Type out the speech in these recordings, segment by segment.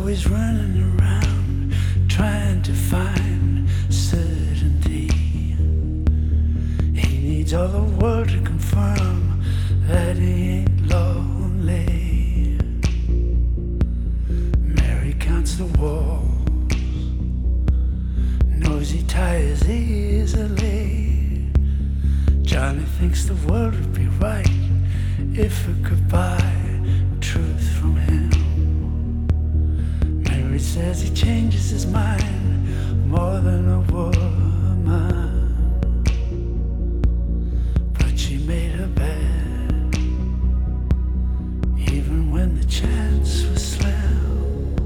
always running around trying to find certainty. He needs all the world to confirm that he ain't lonely. Mary counts the walls, knows he tires easily. Johnny thinks the world would be right if it could buy truth from him. Mary says he changes his mind more than a woman, but she made her bed even when the chance was slim.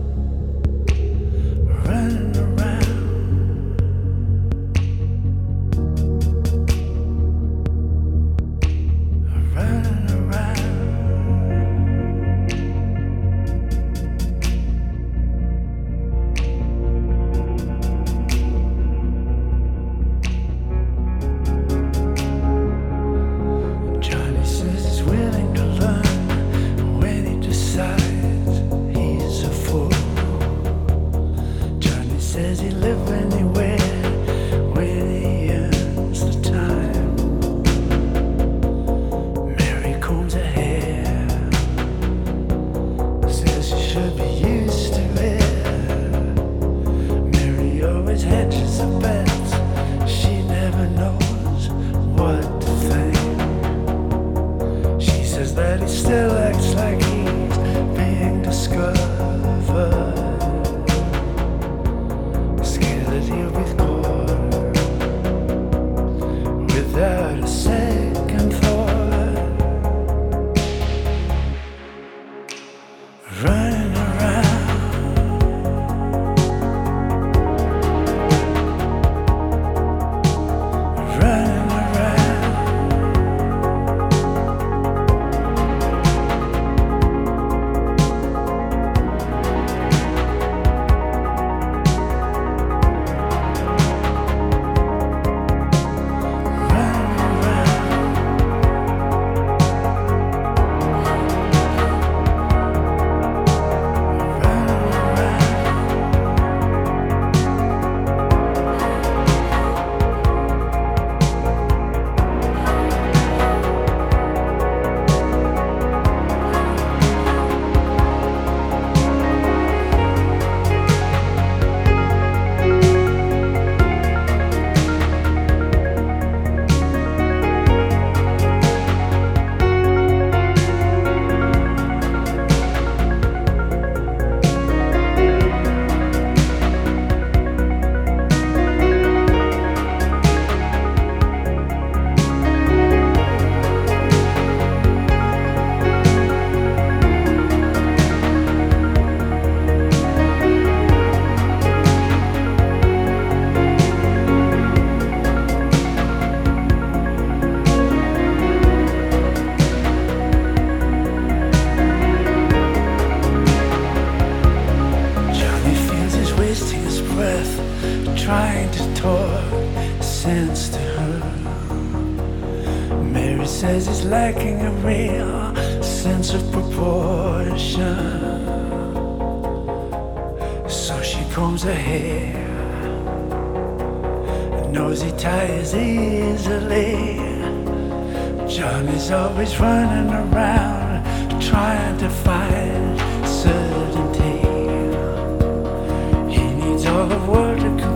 Running around, running around. Johnny says he's willing to learn when he decides he's a fool. Johnny says he'll live anywhere when he earns the time. Mary combs her hair, says she should be used to it. Mary always hedges her bets, she never knows what to think. She says that he still acts like he's being discovered, scared that he'll be caught without a second thought. Running around, running around. Trying to talk sense to her. Mary says he's lacking a real sense of proportion, so she combs her hair, knows he tires easily. Johnny's always running around trying to find certainty. He needs all the world to come